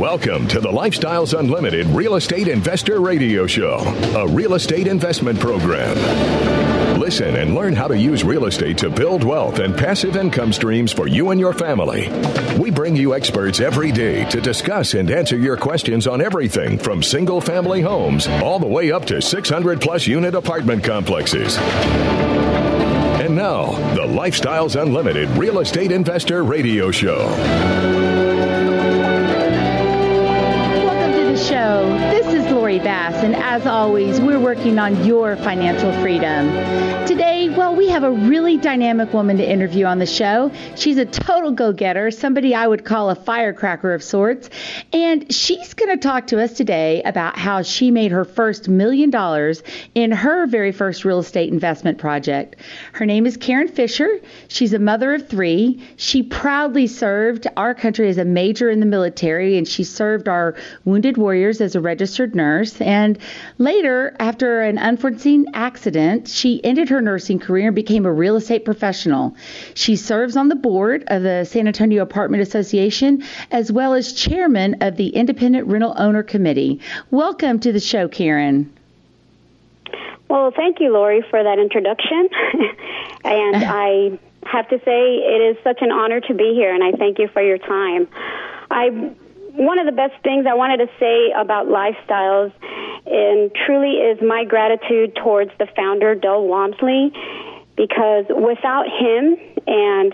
Welcome to the Lifestyles Unlimited Real Estate Investor Radio Show, a real estate investment program. Listen and learn how to use real estate to build wealth and passive income streams for you and your family. We bring you experts every day to discuss and answer your questions on everything from single-family homes all the way up to 600-plus unit apartment complexes. And now, the Lifestyles Unlimited Real Estate Investor Radio Show. This is Lori Bass, and as always, we're working on your financial freedom. Today, we have a really dynamic woman to interview on the show. She's a total go-getter, somebody I would call a firecracker of sorts, and she's going to talk to us today about how she made her first $1 million in her very first real estate investment project. Her name is Karen Fisher. She's a mother of 3. She proudly served our country as a major in the military, and she served our wounded warriors as a registered nurse. And later, after an unforeseen accident, she ended her nursing career and became a real estate professional. She serves on the board of the San Antonio Apartment Association, as well as chairman of the Independent Rental Owner Committee. Welcome to the show, Karen. Well, thank you, Lori, for that introduction. And I have to say it is such an honor to be here, and I thank you for your time. One of the best things I wanted to say about Lifestyles and truly is my gratitude towards the founder, Del Walmsley, because without him and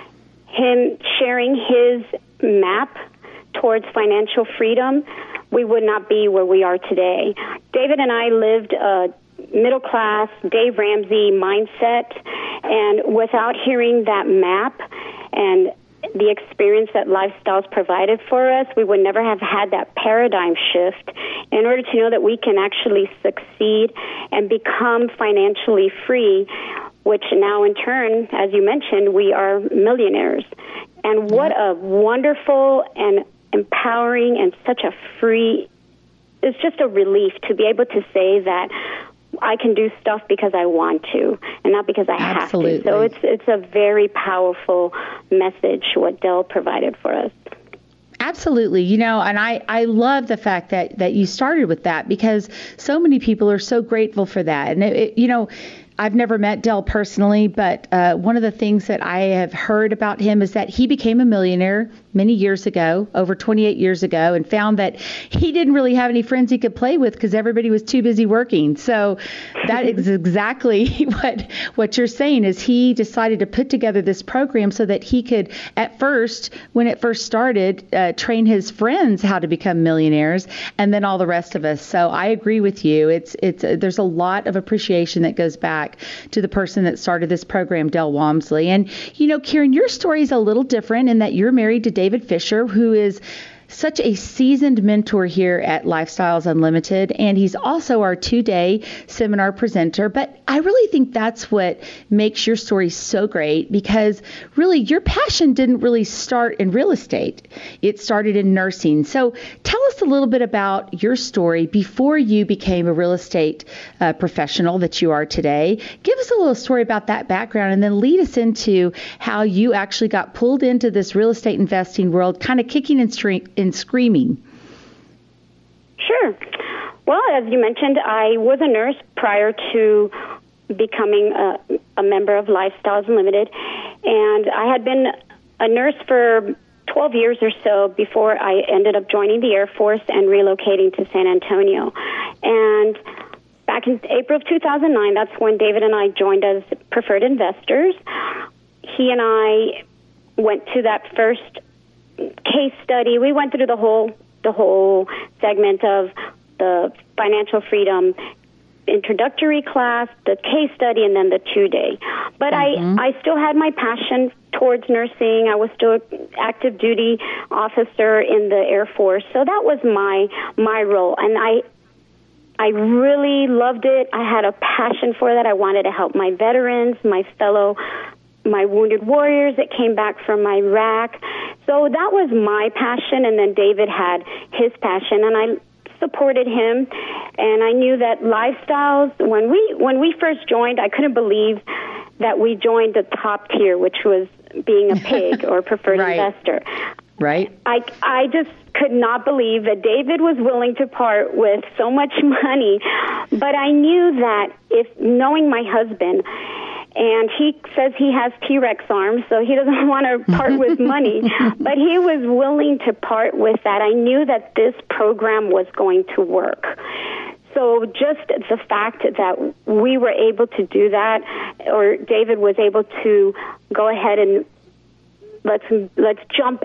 him sharing his map towards financial freedom, we would not be where we are today. David and I lived a middle-class Dave Ramsey mindset, and without hearing that map and the experience that Lifestyles provided for us, we would never have had that paradigm shift in order to know that we can actually succeed and become financially free, which now in turn, as you mentioned, we are millionaires. And what a wonderful and empowering and such a free, it's just a relief to be able to say that I can do stuff because I want to and not because I have to. So it's a very powerful message what Del provided for us. Absolutely. And I love the fact that you started with that, because so many people are so grateful for that. And, I've never met Del personally, but one of the things that I have heard about him is that he became a millionaire many years ago, over 28 years ago, and found that he didn't really have any friends he could play with because everybody was too busy working. So that is exactly what you're saying, is he decided to put together this program so that he could, at first, when it first started, train his friends how to become millionaires, and then all the rest of us. So I agree with you. There's a lot of appreciation that goes back to the person that started this program, Del Walmsley. And, Karen, your story is a little different in that you're married to David Fisher, who is such a seasoned mentor here at Lifestyles Unlimited, and he's also our 2-day seminar presenter. But I really think that's what makes your story so great, because really your passion didn't really start in real estate. It started in nursing. So tell us a little bit about your story before you became a real estate professional that you are today. Give us a little story about that background, and then lead us into how you actually got pulled into this real estate investing world, kind of kicking and screaming. Sure. Well, as you mentioned, I was a nurse prior to becoming a member of Lifestyles Unlimited, and I had been a nurse for 12 years or so before I ended up joining the Air Force and relocating to San Antonio. And back in April of 2009, that's when David and I joined as preferred investors. He and I went to that first case study. We went through the whole segment of the financial freedom introductory class, the case study, and then the 2-day. But I still had my passion towards nursing. I was still an active duty officer in the Air Force, so that was my role, and I really loved it. I had a passion for that. I wanted to help my veterans, my wounded warriors that came back from Iraq. So that was my passion, and then David had his passion, and I supported him. And I knew that Lifestyles, when we first joined, I couldn't believe that we joined the top tier, which was being a PIG or preferred investor. right? I just could not believe that David was willing to part with so much money. But I knew that knowing my husband, and he says he has T-Rex arms, so he doesn't want to part with money, but he was willing to part with that. I knew that this program was going to work. So just the fact that we were able to do that, or David was able to go ahead and let's jump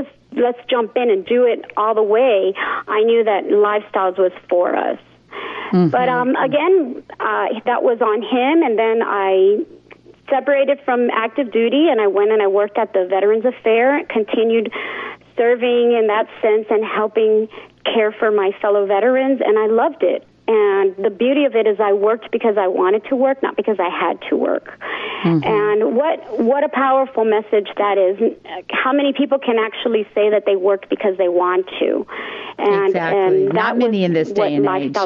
in and do it all the way, I knew that Lifestyles was for us. Mm-hmm. But again, that was on him, and then I separated from active duty, and I went and I worked at the Veterans Affairs, continued serving in that sense and helping care for my fellow veterans, and I loved it. And the beauty of it is I worked because I wanted to work, not because I had to work. Mm-hmm. And what a powerful message that is. How many people can actually say that they worked because they want to? And, exactly. And not many in this day and age.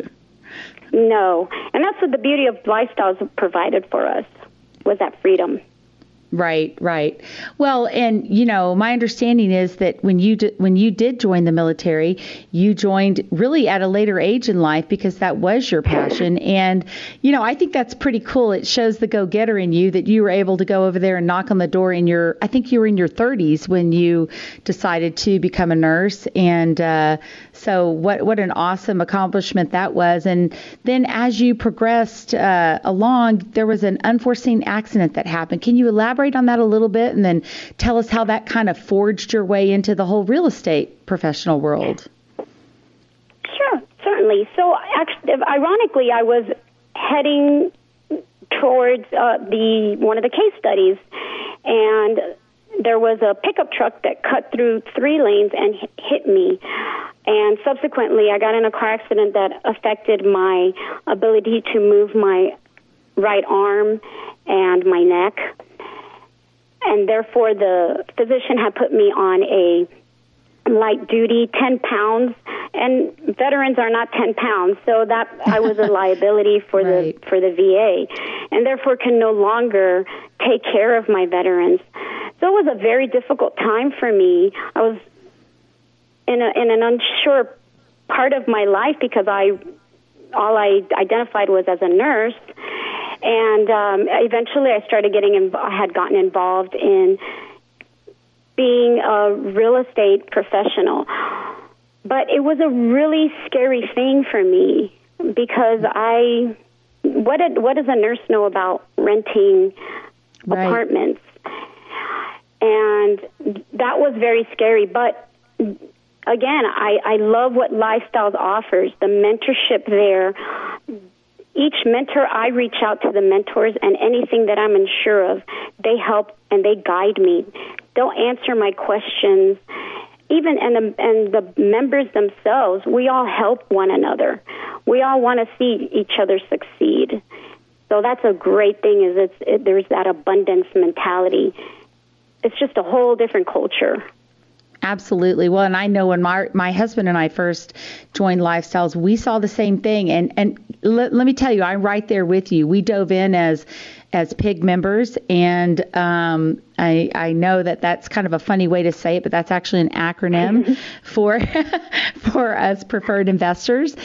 No. And that's what the beauty of Lifestyles provided for us, was that freedom. Right. Well, and my understanding is that when you did join the military, you joined really at a later age in life because that was your passion. And I think that's pretty cool. It shows the go-getter in you that you were able to go over there and knock on the door I think you were in your 30s when you decided to become a nurse. And so what an awesome accomplishment that was. And then as you progressed along, there was an unforeseen accident that happened. Can you elaborate on that a little bit and then tell us how that kind of forged your way into the whole real estate professional world? Sure, certainly. So actually, ironically, I was heading towards one of the case studies, and there was a pickup truck that cut through 3 lanes and hit me. And subsequently, I got in a car accident that affected my ability to move my right arm and my neck. And therefore, the physician had put me on a light duty, 10 pounds, and veterans are not 10 pounds, so that I was a liability for right. the VA, and therefore can no longer take care of my veterans. So it was a very difficult time for me. I was in an unsure part of my life because all I identified was as a nurse. And eventually I started I had gotten involved in being a real estate professional. But it was a really scary thing for me because what does a nurse know about renting right. apartments? And that was very scary. But again, I love what Lifestyles offers, the mentorship there. Each mentor, I reach out to the mentors, and anything that I'm unsure of, they help and they guide me. They'll answer my questions. Even and the members themselves, we all help one another. We all want to see each other succeed. So that's a great thing. There's that abundance mentality. It's just a whole different culture. Absolutely. Well, and I know when my husband and I first joined Lifestyles, we saw the same thing. And let me tell you, I'm right there with you. We dove in as PIG members, and I know that that's kind of a funny way to say it, but that's actually an acronym for us preferred investors.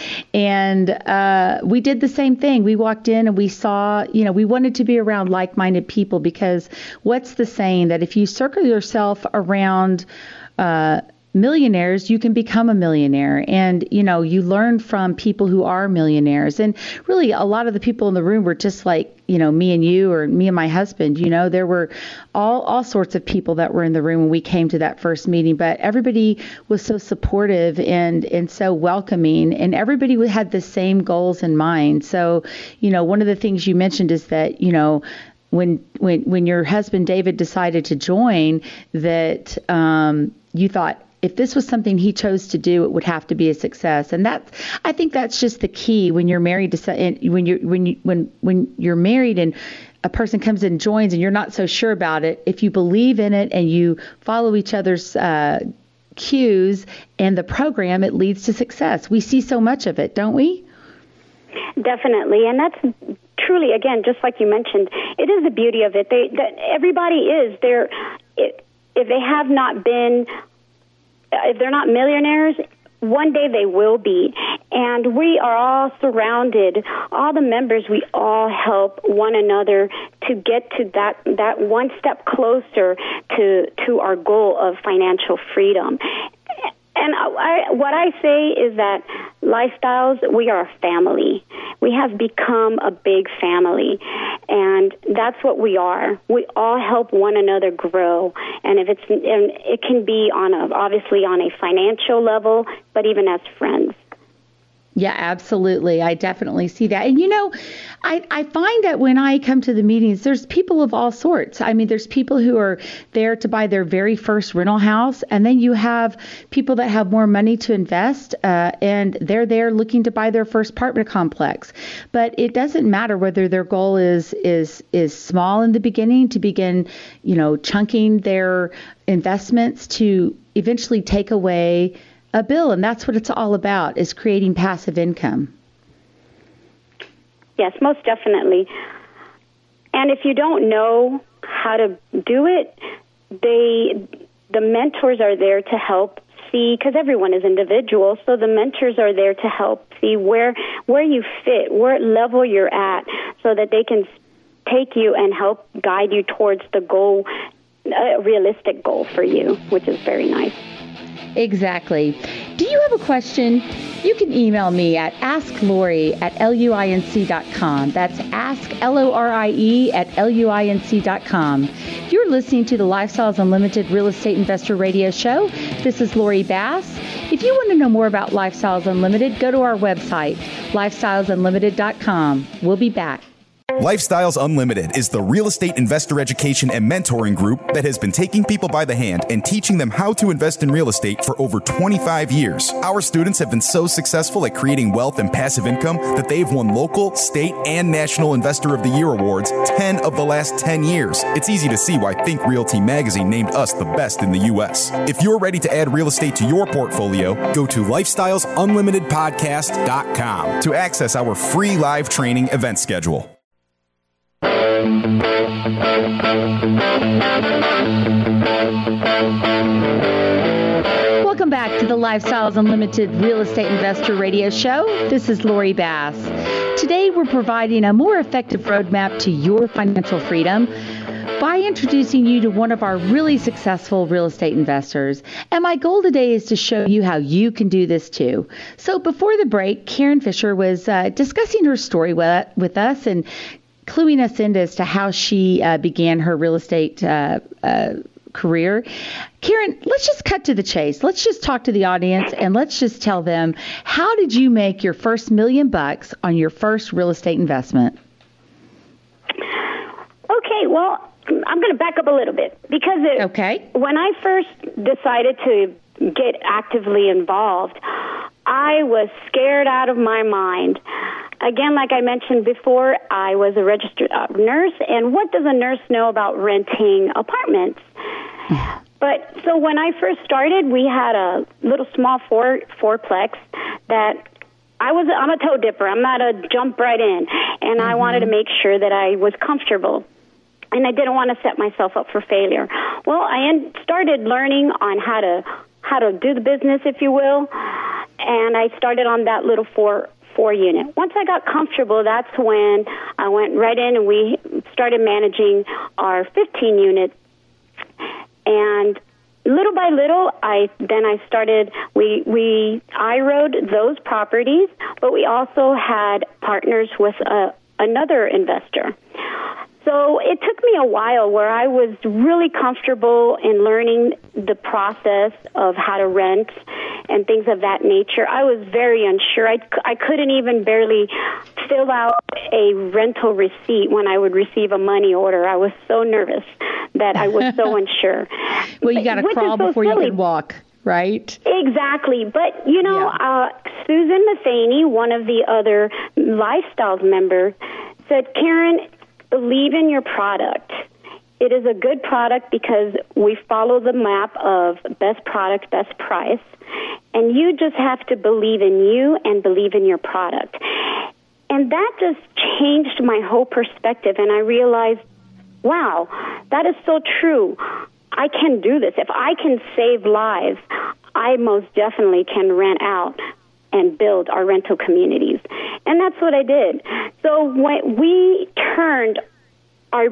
And we did the same thing. We walked in and we saw, we wanted to be around like-minded people, because what's the saying that if you circle yourself around millionaires, you can become a millionaire. And, you learn from people who are millionaires. And really, a lot of the people in the room were just like, me and you, or me and my husband. There were all sorts of people that were in the room when we came to that first meeting. But everybody was so supportive and so welcoming. And everybody had the same goals in mind. So, one of the things you mentioned is that, when your husband David decided to join, that you thought, if this was something he chose to do, it would have to be a success. And I think that's just the key when you're married when you're married and a person comes and joins and you're not so sure about it. If you believe in it and you follow each other's cues and the program, it leads to success. We see so much of it, don't we? Definitely, and that's truly, again, just like you mentioned, it is the beauty of it. Everybody is there. If they have not been if they're not millionaires, one day they will be. And we are all surrounded, all the members, we all help one another to get to that one step closer to our goal of financial freedom. And what I say is that Lifestyles, we are a family. We have become a big family, and that's what we are. We all help one another grow, and it can be obviously on a financial level, but even as friends. Yeah, absolutely. I definitely see that. And, I find that when I come to the meetings, there's people of all sorts. I mean, there's people who are there to buy their very first rental house. And then you have people that have more money to invest, and they're there looking to buy their first apartment complex. But it doesn't matter whether their goal is small in the beginning to begin, chunking their investments to eventually take away a bill, and that's what it's all about, is creating passive income. Yes, most definitely. And if you don't know how to do it, the mentors are there to help see, because everyone is individual, so the mentors are there to help see where you fit, what level you're at, so that they can take you and help guide you towards the goal, a realistic goal for you, which is very nice. Exactly. Do you have a question? You can email me at asklori@luinc.com. That's asklorie@luinc.com. You're listening to the Lifestyles Unlimited Real Estate Investor Radio Show. This is Lori Bass. If you want to know more about Lifestyles Unlimited, go to our website, lifestylesunlimited.com. We'll be back. Lifestyles Unlimited is the real estate investor education and mentoring group that has been taking people by the hand and teaching them how to invest in real estate for over 25 years. Our students have been so successful at creating wealth and passive income that they've won local, state, and national Investor of the Year awards 10 of the last 10 years. It's easy to see why Think Realty magazine named us the best in the U.S. If you're ready to add real estate to your portfolio, go to lifestylesunlimitedpodcast.com to access our free live training event schedule. Welcome back to the Lifestyles Unlimited Real Estate Investor Radio Show. This is Lori Bass. Today we're providing a more effective roadmap to your financial freedom by introducing you to one of our really successful real estate investors. And my goal today is to show you how you can do this too. So before the break, Karen Fisher was discussing her story with us and cluing us in as to how she began her real estate career. Karen, let's just cut to the chase. Let's just talk to the audience and let's just tell them, how did you make your first $1 million on your first real estate investment? Okay, well, I'm going to back up a little bit because when I first decided to get actively involved, I was scared out of my mind. Again, like I mentioned before, I was a registered nurse, and what does a nurse know about renting apartments? But so when I first started, we had a little small fourplex that I'm a toe dipper. I'm not a jump right in, and I wanted to make sure that I was comfortable. And I didn't want to set myself up for failure. Well, I started learning on how to do the business, if you will, and I started on that little four unit. Once I got comfortable, that's when I went right in and we started managing our 15 unit. And little by little, I rode those properties, but we also had partners with another investor. So it took me a while where I was really comfortable in learning the process of how to rent and things of that nature. I was very unsure. I couldn't even barely fill out a rental receipt when I would receive a money order. I was so nervous that I was so unsure. Well, you got to crawl before you can walk, right? Exactly. But, Susan Matheny, one of the other Lifestyles members, said, Karen, believe in your product. It is a good product because we follow the map of best product, best price. And you just have to believe in you and believe in your product. And that just changed my whole perspective. And I realized, wow, that is so true. I can do this. If I can save lives, I most definitely can rent out and build our rental communities. And that's what I did. So when we turned our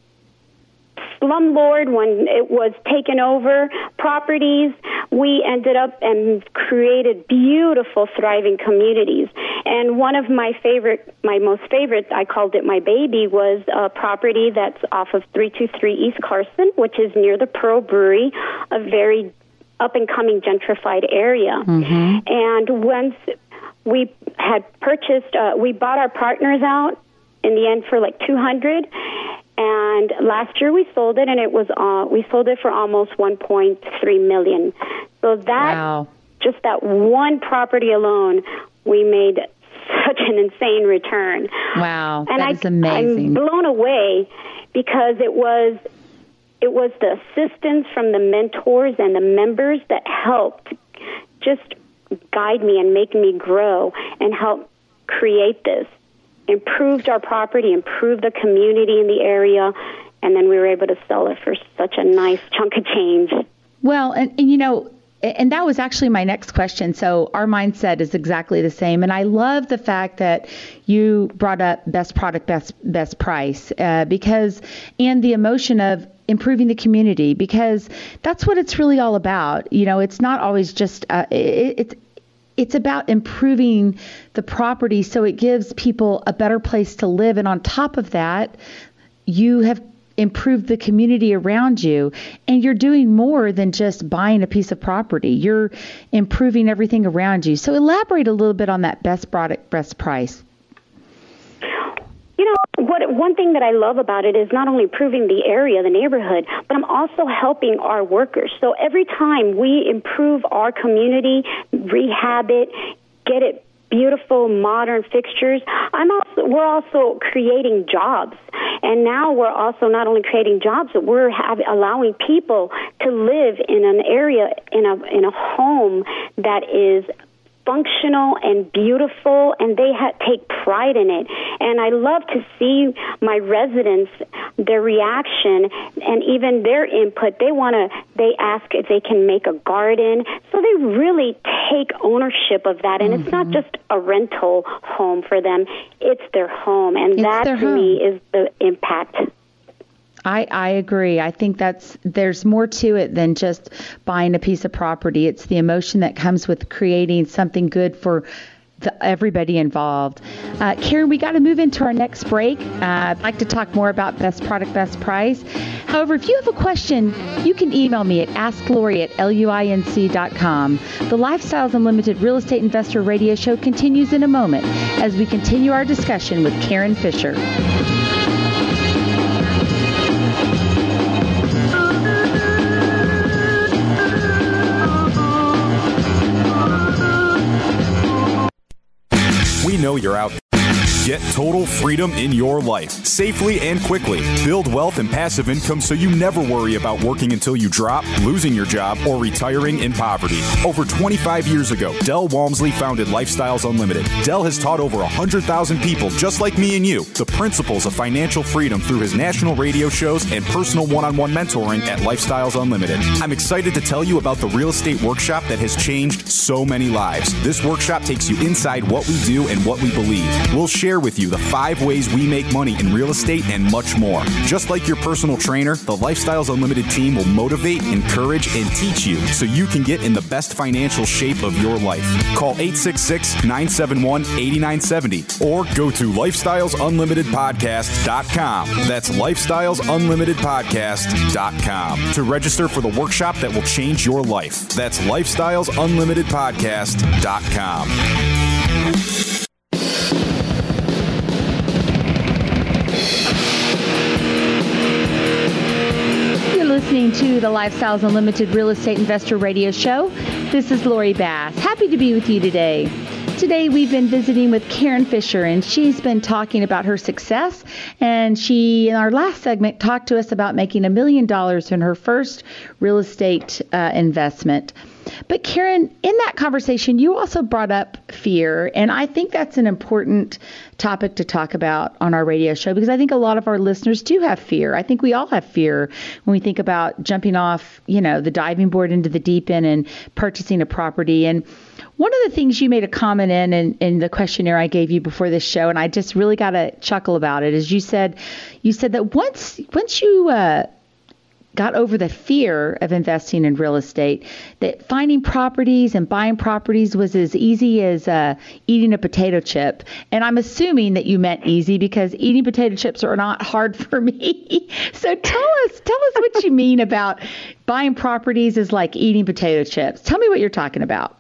slumlord, when it was taken over properties, we ended up and created beautiful, thriving communities. And one of my most favorite, I called it my baby, was a property that's off of 323 East Carson, which is near the Pearl Brewery, a very up-and-coming gentrified area. Mm-hmm. And once we had purchased, we bought our partners out in the end for like $200. And last year we sold it, and we sold it for almost $1.3 million. So that, just that one property alone, we made such an insane return. Wow, that is amazing. I'm blown away because it was the assistance from the mentors and the members that helped just guide me and make me grow and help create this. Improved our property, improved the community in the area, and then we were able to sell it for such a nice chunk of change. Well, and you know, and that was actually my next question. So our mindset is exactly the same. And I love the fact that you brought up best product, best price, because, and the emotion of improving the community, because that's what it's really all about. You know, it's not always just, it's about improving the property so it gives people a better place to live. And on top of that, you have improved the community around you, and you're doing more than just buying a piece of property. You're improving everything around you. So elaborate a little bit on that best product, best price. You know, one thing that I love about it is not only improving the area, the neighborhood, but I'm also helping our workers. So every time we improve our community, rehab it, get it beautiful, modern fixtures, we're also creating jobs. And now we're also not only creating jobs, but we're allowing people to live in an area, in a home that is functional and beautiful, and they take pride in it. And I love to see my residents, their reaction, and even their input. They ask if they can make a garden. So they really take ownership of that. And It's not just a rental home for them. It's their home. And that, to me, is the impact. I agree. I think there's more to it than just buying a piece of property. It's the emotion that comes with creating something good for everybody involved. Karen, we got to move into our next break. I'd like to talk more about best product, best price. However, if you have a question, you can email me at asklori@luinc.com. The Lifestyles Unlimited Real Estate Investor Radio Show continues in a moment as we continue our discussion with Karen Fisher. We know you're out there. Get total freedom in your life, safely and quickly. Build wealth and passive income so you never worry about working until you drop, losing your job, or retiring in poverty. Over 25 years ago, Del Walmsley founded Lifestyles Unlimited. Del has taught over 100,000 people just like me and you the principles of financial freedom through his national radio shows and personal one-on-one mentoring at Lifestyles Unlimited. I'm excited to tell you about the real estate workshop that has changed so many lives. This workshop takes you inside what we do and what we believe. We'll share with you the 5 ways we make money in real estate and much more. Just like your personal trainer, the Lifestyles Unlimited team will motivate, encourage, and teach you so you can get in the best financial shape of your life. Call 866-971-8970 or go to lifestylesunlimitedpodcast.com. That's lifestylesunlimitedpodcast.com to register for the workshop that will change your life. That's lifestylesunlimitedpodcast.com. Listening to the Lifestyles Unlimited Real Estate Investor Radio Show. This is Lori Bass. Happy to be with you today. Today we've been visiting with Karen Fisher, and she's been talking about her success. And she, in our last segment, talked to us about making $1 million in her first real estate investment. But Karen, in that conversation, you also brought up fear. And I think that's an important topic to talk about on our radio show, because I think a lot of our listeners do have fear. I think we all have fear when we think about jumping off, the diving board into the deep end and purchasing a property. And one of the things you made a comment in the questionnaire I gave you before this show, and I just really got a chuckle about it, is you said that once you got over the fear of investing in real estate, that finding properties and buying properties was as easy as eating a potato chip. And I'm assuming that you meant easy, because eating potato chips are not hard for me. So tell us what you mean about buying properties is like eating potato chips. Tell me what you're talking about.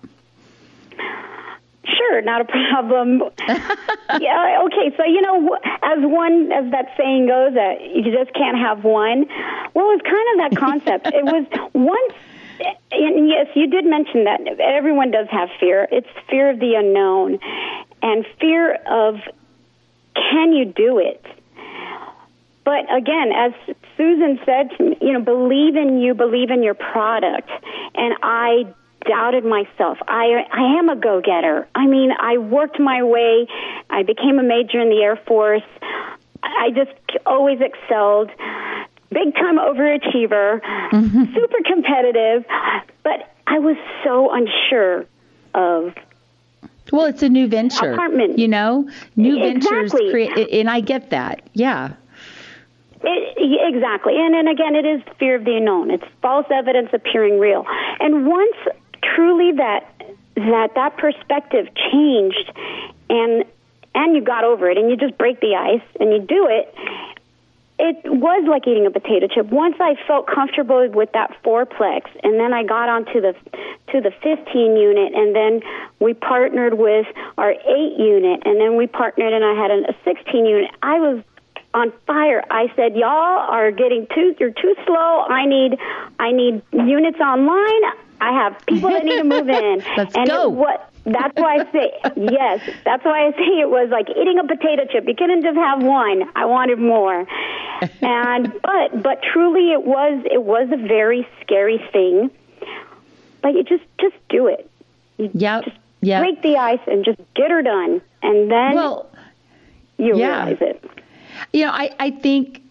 Sure, not a problem. Yeah, okay, so, as that saying goes, that you just can't have one. Well, it's kind of that concept. It was once, and yes, you did mention that everyone does have fear. It's fear of the unknown and fear of, can you do it? But again, as Susan said, believe in you, believe in your product. And I doubted myself. I am a go-getter. I mean, I worked my way. I became a major in the Air Force. I just always excelled. Big-time overachiever, super competitive. But I was so unsure of... Well, it's a new venture. Apartment. New ventures create, and I get that. Yeah. Exactly. And again, it is fear of the unknown. It's false evidence appearing real. And once truly that perspective changed and you got over it and you just break the ice and you do it, it was like eating a potato chip. Once I felt comfortable with that fourplex, and then I got onto the 15 unit, and then we partnered with our 8 unit, and then we partnered and I had a 16 unit. I was on fire. I said, y'all are you're too slow. I need units online. I have people that need to move in. Let's go. That's why I say, yes, that's why I say it was like eating a potato chip. You couldn't just have one. I wanted more. But truly it was a very scary thing. But you just do it. Just break the ice and just get her done. And then you realize it. I think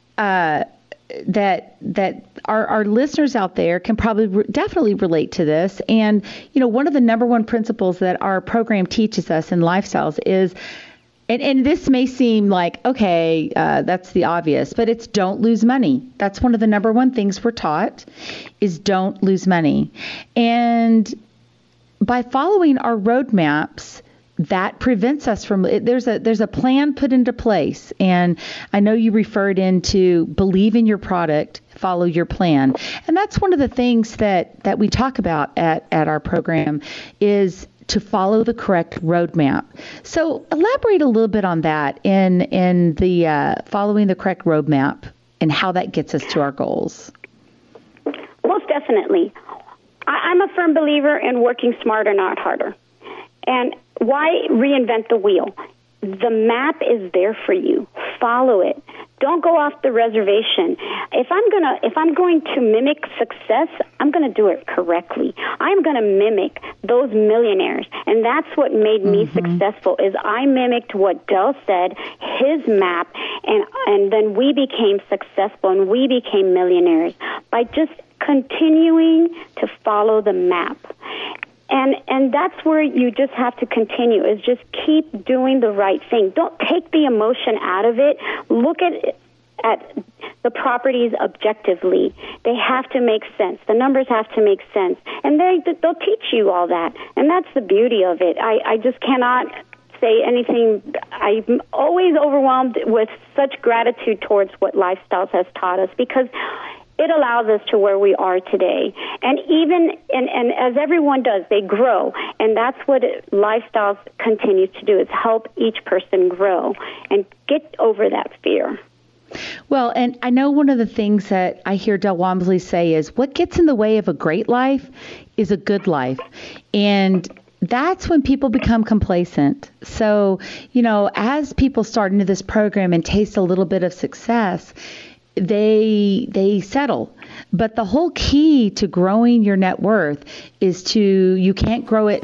that our listeners out there can probably definitely relate to this. And, one of the number one principles that our program teaches us in Lifestyles is, and this may seem like, okay, that's the obvious, but it's don't lose money. That's one of the number one things we're taught, is don't lose money. And by following our roadmaps, that prevents us from, there's a plan put into place. And I know you referred into believe in your product, follow your plan. And that's one of the things that we talk about at our program, is to follow the correct roadmap. So elaborate a little bit on that in the following the correct roadmap and how that gets us to our goals. Most definitely. I'm a firm believer in working smarter, not harder. And why reinvent the wheel? The map is there for you. Follow it. Don't go off the reservation. If I'm going to mimic success, I'm going to do it correctly. I'm going to mimic those millionaires. And that's what made me successful, is I mimicked what Del said, his map, and then we became successful and we became millionaires by just continuing to follow the map. And that's where you just have to continue, is just keep doing the right thing. Don't take the emotion out of it. Look at the properties objectively. They have to make sense. The numbers have to make sense. And they'll teach you all that. And that's the beauty of it. I just cannot say anything. I'm always overwhelmed with such gratitude towards what Lifestyles has taught us, because it allows us to where we are today. And even, and as everyone does, they grow. And that's what Lifestyles continues to do, is help each person grow and get over that fear. Well, and I know one of the things that I hear Del Walmsley say is, what gets in the way of a great life is a good life. And that's when people become complacent. So, as people start into this program and taste a little bit of success, they settle. But the whole key to growing your net worth is you can't grow it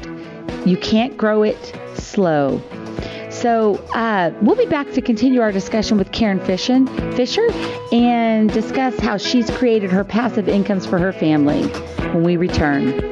slow. So we'll be back to continue our discussion with Karen Fisher and discuss how she's created her passive incomes for her family when we return.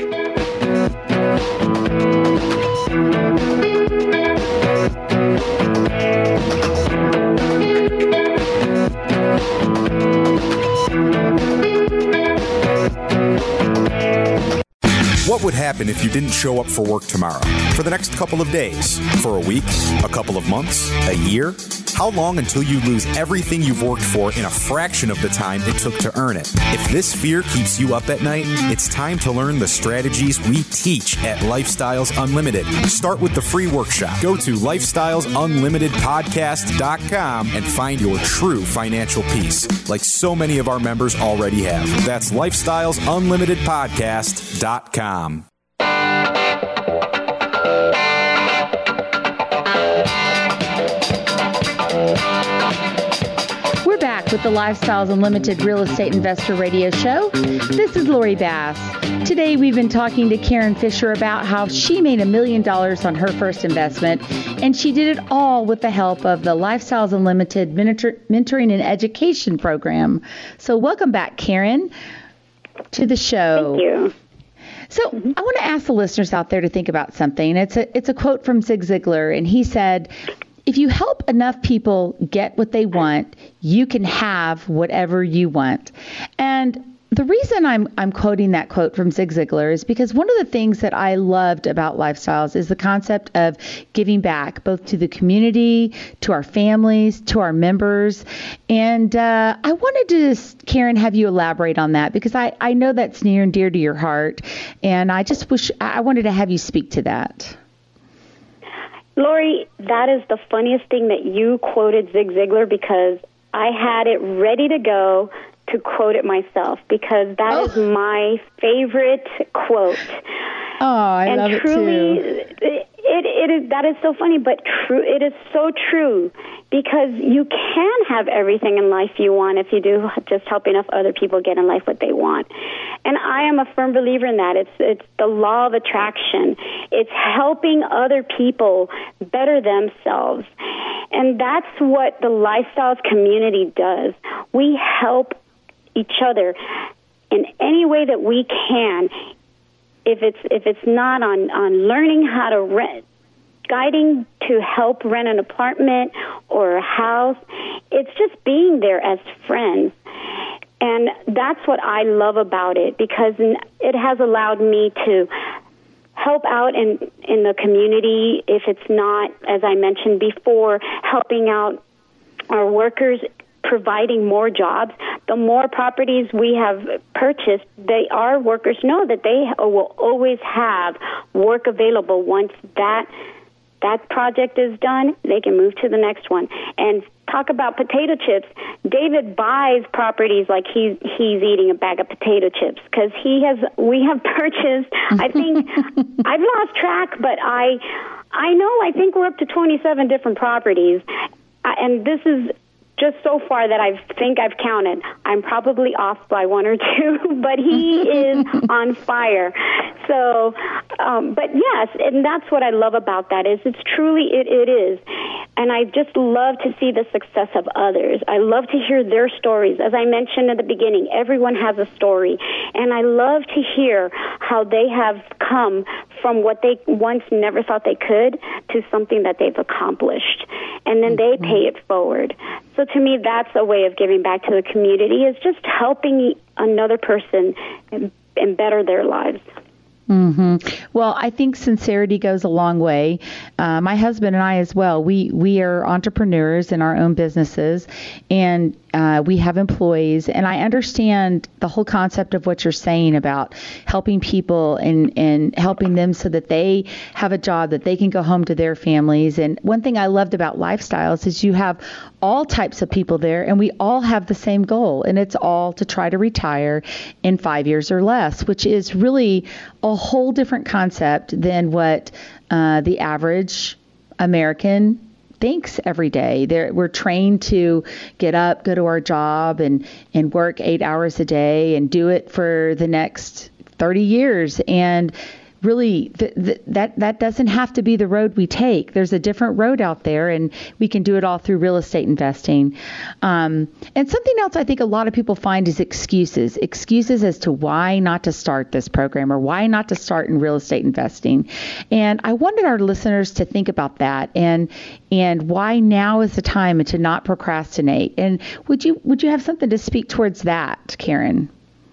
What would happen if you didn't show up for work tomorrow? For the next couple of days? For a week? A couple of months? A year? How long until you lose everything you've worked for in a fraction of the time it took to earn it? If this fear keeps you up at night, it's time to learn the strategies we teach at Lifestyles Unlimited. Start with the free workshop. Go to lifestylesunlimitedpodcast.com and find your true financial peace, like so many of our members already have. That's lifestylesunlimitedpodcast.com. We're back with the Lifestyles Unlimited Real Estate Investor Radio Show. This is Lori Bass. Today we've been talking to Karen Fisher about how she made $1 million on her first investment, and she did it all with the help of the Lifestyles Unlimited Mentoring and Education Program. So welcome back, Karen, to the show. Thank you. So I want to ask the listeners out there to think about something. It's a quote from Zig Ziglar, and he said, if you help enough people get what they want, you can have whatever you want. And the reason I'm quoting that quote from Zig Ziglar is because one of the things that I loved about Lifestyles is the concept of giving back, both to the community, to our families, to our members. And I wanted to, Karen, have you elaborate on that, because I know that's near and dear to your heart. And I wanted to have you speak to that. Lori, that is the funniest thing that you quoted Zig Ziglar, because I had it ready to go to quote it myself, because that is my favorite quote. Oh, I love truly, it too. It is, that is so funny, but true. It is so true, because you can have everything in life you want if you do just help enough other people get in life what they want. And I am a firm believer in that. It's the law of attraction. It's helping other people better themselves. And that's what the Lifestyles community does. We help each other in any way that we can. If it's not on learning how to rent, guiding to help rent an apartment or a house, it's just being there as friends. And that's what I love about it, because it has allowed me to help out in the community. If it's not, as I mentioned before, helping out our workers, providing more jobs. The more properties we have purchased, our workers know that they will always have work available. Once that project is done, they can move to the next one. And talk about potato chips. David buys properties like he's eating a bag of potato chips, because we have purchased, I think, I've lost track, but I think we're up to 27 different properties. And this is just so far that I think I've counted. I'm probably off by one or two, but he is on fire. So, but yes, and that's what I love about that is it's truly, it is. And I just love to see the success of others. I love to hear their stories. As I mentioned at the beginning, everyone has a story. And I love to hear how they have come from what they once never thought they could to something that they've accomplished. And then they pay it forward. So to me, that's a way of giving back to the community, is just helping another person and better their lives. Mm-hmm. Well, I think sincerity goes a long way. My husband and I as well, we are entrepreneurs in our own businesses, and we have employees, and I understand the whole concept of what you're saying about helping people and helping them so that they have a job, that they can go home to their families. And one thing I loved about Lifestyles is you have all types of people there, and we all have the same goal, and it's all to try to retire in 5 years or less, which is really a whole different concept than what the average American thinks every day. We're trained to get up, go to our job, and work 8 hours a day and do it for the next 30 years. And really, that doesn't have to be the road we take. There's a different road out there, and we can do it all through real estate investing. And something else I think a lot of people find is excuses as to why not to start this program or why not to start in real estate investing. And I wanted our listeners to think about that and why now is the time and to not procrastinate. And would you have something to speak towards that, Karen?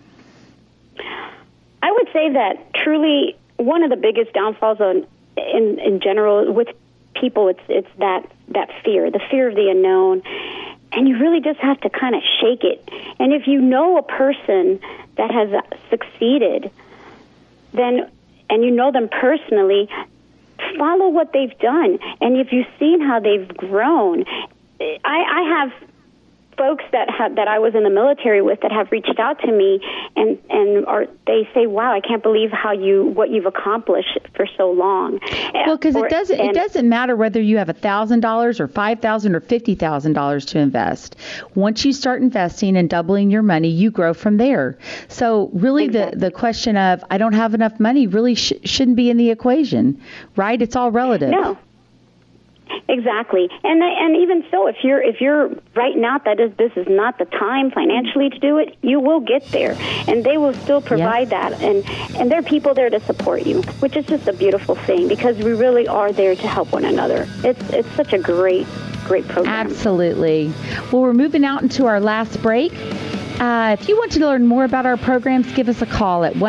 I would say that truly one of the biggest downfalls in general with people, it's that fear, the fear of the unknown, and you really just have to kind of shake it. And if you know a person that has succeeded, then and you know them personally, follow what they've done. And if you've seen how they've grown, I have folks that I was in the military with that have reached out to me and they say, "Wow, I can't believe what you've accomplished for so long." Well, because it doesn't matter whether you have $1,000 or $5,000 or $50,000 to invest. Once you start investing and doubling your money, you grow from there. So really, exactly. the question of I don't have enough money really shouldn't be in the equation, right? It's all relative. No. Exactly, and even so, if you're right now this is not the time financially to do it, you will get there, and they will still provide that, and there are people there to support you, which is just a beautiful thing because we really are there to help one another. It's such a great program. Absolutely. Well, we're moving out into our last break. If you want to learn more about our programs, give us a call at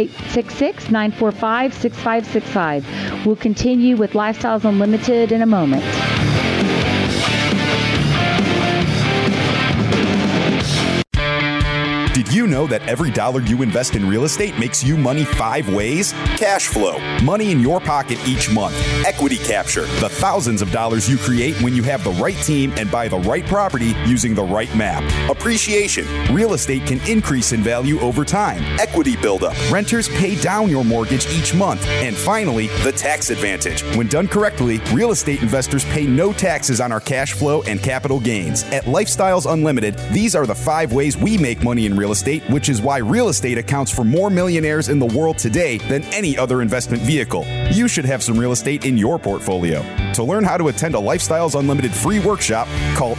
1-866-945-6565. We'll continue with Lifestyles Unlimited in a moment. Did you know that every dollar you invest in real estate makes you money 5 ways? Cash flow, money in your pocket each month. Equity capture, the thousands of dollars you create when you have the right team and buy the right property using the right map. Appreciation, real estate can increase in value over time. Equity buildup, renters pay down your mortgage each month. And finally, the tax advantage. When done correctly, real estate investors pay no taxes on our cash flow and capital gains. At Lifestyles Unlimited, these are the 5 ways we make money in real estate, which is why real estate accounts for more millionaires in the world today than any other investment vehicle. You should have some real estate in your portfolio. To learn how to attend a Lifestyles Unlimited free workshop, call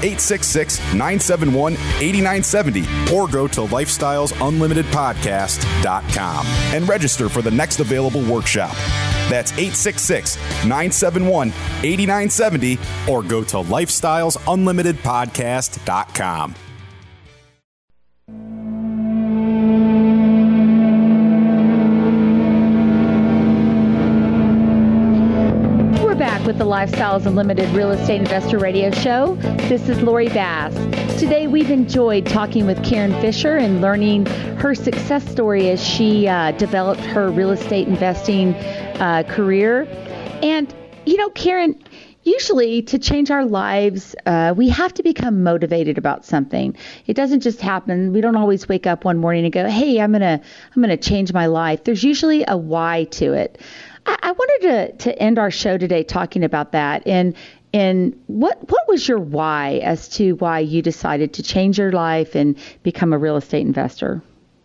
866-971-8970 or go to lifestylesunlimitedpodcast.com and register for the next available workshop. That's 866-971-8970 or go to lifestylesunlimitedpodcast.com. With the Lifestyles Unlimited Real Estate Investor Radio Show. This is Lori Bass. Today we've enjoyed talking with Karen Fisher and learning her success story as she developed her real estate investing career. And, Karen, usually to change our lives, we have to become motivated about something. It doesn't just happen. We don't always wake up one morning and go, "Hey, I'm gonna change my life." There's usually a why to it. I wanted to end our show today talking about that. And what was your why as to why you decided to change your life and become a real estate investor?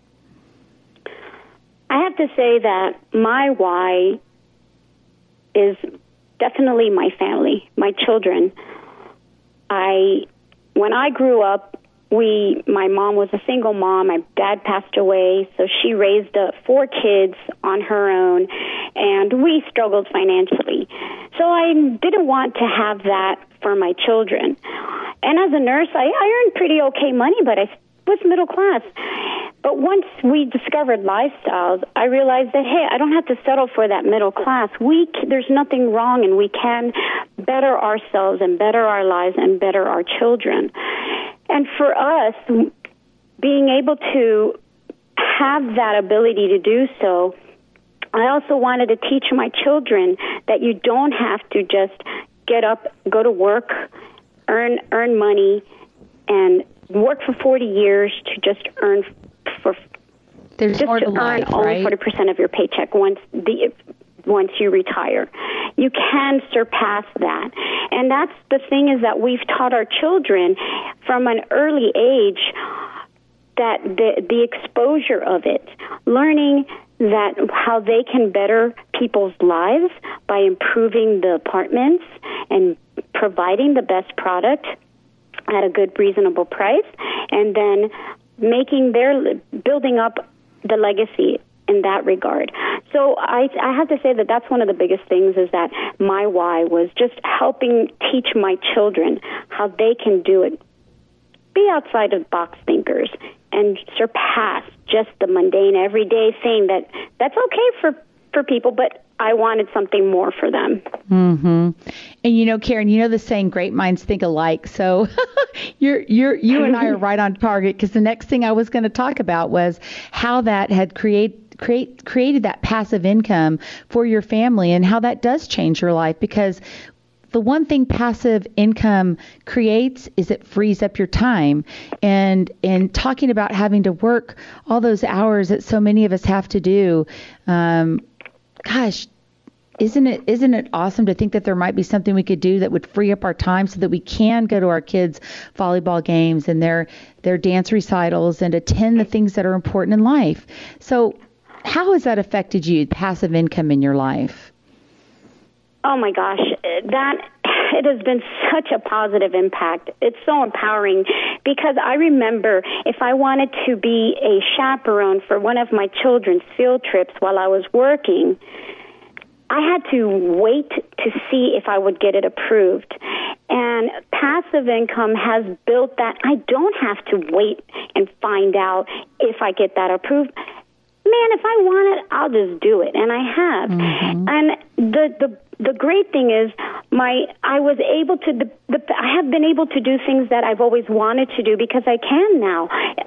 I have to say that my why is definitely my family, my children. When I grew up, my mom was a single mom. My dad passed away, so she raised 4 kids on her own, and we struggled financially. So I didn't want to have that for my children. And as a nurse, I earned pretty okay money, but I was middle class. But once we discovered Lifestyles, I realized that, hey, I don't have to settle for that middle class. There's nothing wrong, and we can better ourselves and better our lives and better our children. And for us, being able to have that ability to do so, I also wanted to teach my children that you don't have to just get up, go to work, earn money, and work for 40 years to just earn There's just more to earn life, only right? 40% of your paycheck once you retire. you can surpass that. And that's the thing, is that we've taught our children from an early age that the exposure of it, learning that how they can better people's lives by improving the apartments and providing the best product at a good, reasonable price, and then building up the legacy in that regard. So I have to say that that's one of the biggest things, is that my why was just helping teach my children how they can do it. Be outside of box thinkers and surpass just the mundane, everyday thing that's okay for people, but I wanted something more for them. Mm-hmm. And Karen, the saying, great minds think alike. So you and I are right on target, because the next thing I was going to talk about was how that had created that passive income for your family, and how that does change your life. Because the one thing passive income creates is it frees up your time. And talking about having to work all those hours that so many of us have to do, gosh, isn't it awesome to think that there might be something we could do that would free up our time so that we can go to our kids' volleyball games and their dance recitals and attend the things that are important in life. So how has that affected you, passive income in your life? Oh my gosh, it has been such a positive impact. It's so empowering, because I remember if I wanted to be a chaperone for one of my children's field trips while I was working, I had to wait to see if I would get it approved. And passive income has built that. I don't have to wait and find out if I get that approved. Man, if I want it, I'll just do it, and I have. Mm-hmm. And the great thing is, I have been able to do things that I've always wanted to do, because I can now.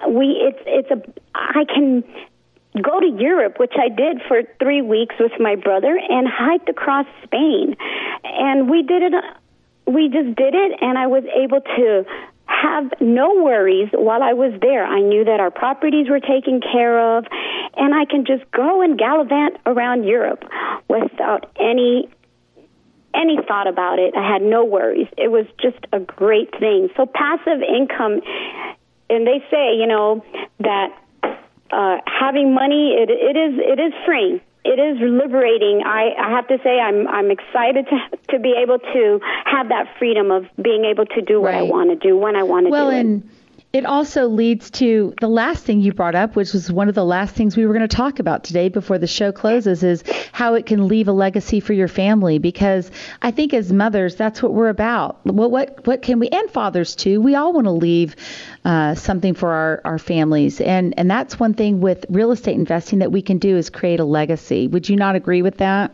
I can go to Europe, which I did for 3 weeks with my brother, and hiked across Spain. And we did it. We just did it, and I was able to have no worries while I was there. I knew that our properties were taken care of, and I can just go and gallivant around Europe without any thought about it. I had no worries. It was just a great thing. So passive income, and they say, that having money, it is freeing. It is liberating. I have to say I'm excited to be able to have that freedom of being able to do what I want to do when I want to do it. Well, and it also leads to the last thing you brought up, which was one of the last things we were going to talk about today before the show closes, is how it can leave a legacy for your family. Because I think as mothers, that's what we're about. Well, what can we, and fathers too, we all want to leave something for our families. And that's one thing with real estate investing that we can do, is create a legacy. Would you not agree with that?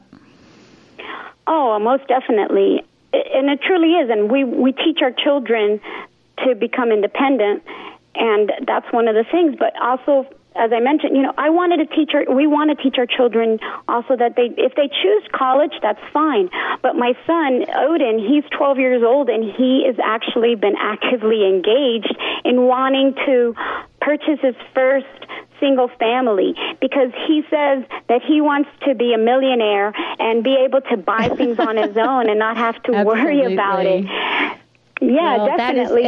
Oh, most definitely. And it truly is. And we teach our children to become independent, and that's one of the things. But also, as I mentioned, we want to teach our children also that if they choose college, that's fine. But my son, Odin, he's 12 years old, and he has actually been actively engaged in wanting to purchase his first single family, because he says that he wants to be a millionaire and be able to buy things on his own and not have to worry about it. Yeah, well, definitely.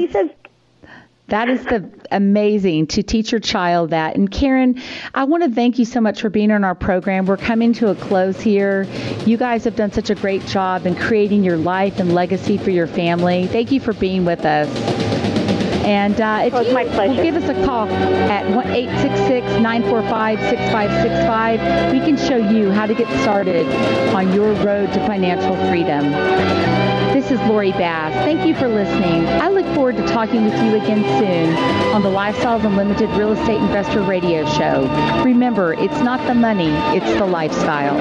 That is the amazing to teach your child that. And Karen, I want to thank you so much for being on our program. We're coming to a close here. You guys have done such a great job in creating your life and legacy for your family. Thank you for being with us. And if you will give us a call at 866-945-6565, we can show you how to get started on your road to financial freedom. This is Lori Bass. Thank you for listening. I look forward to talking with you again soon on the Lifestyles Unlimited Real Estate Investor Radio Show. Remember, it's not the money, it's the lifestyle.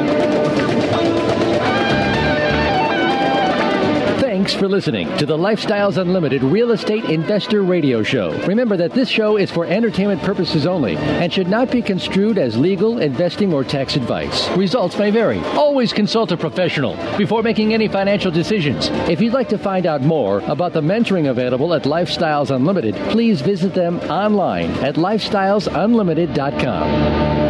Thanks for listening to the Lifestyles Unlimited Real Estate Investor Radio Show. Remember that this show is for entertainment purposes only and should not be construed as legal, investing, or tax advice. Results may vary. Always consult a professional before making any financial decisions. If you'd like to find out more about the mentoring available at Lifestyles Unlimited, please visit them online at lifestylesunlimited.com.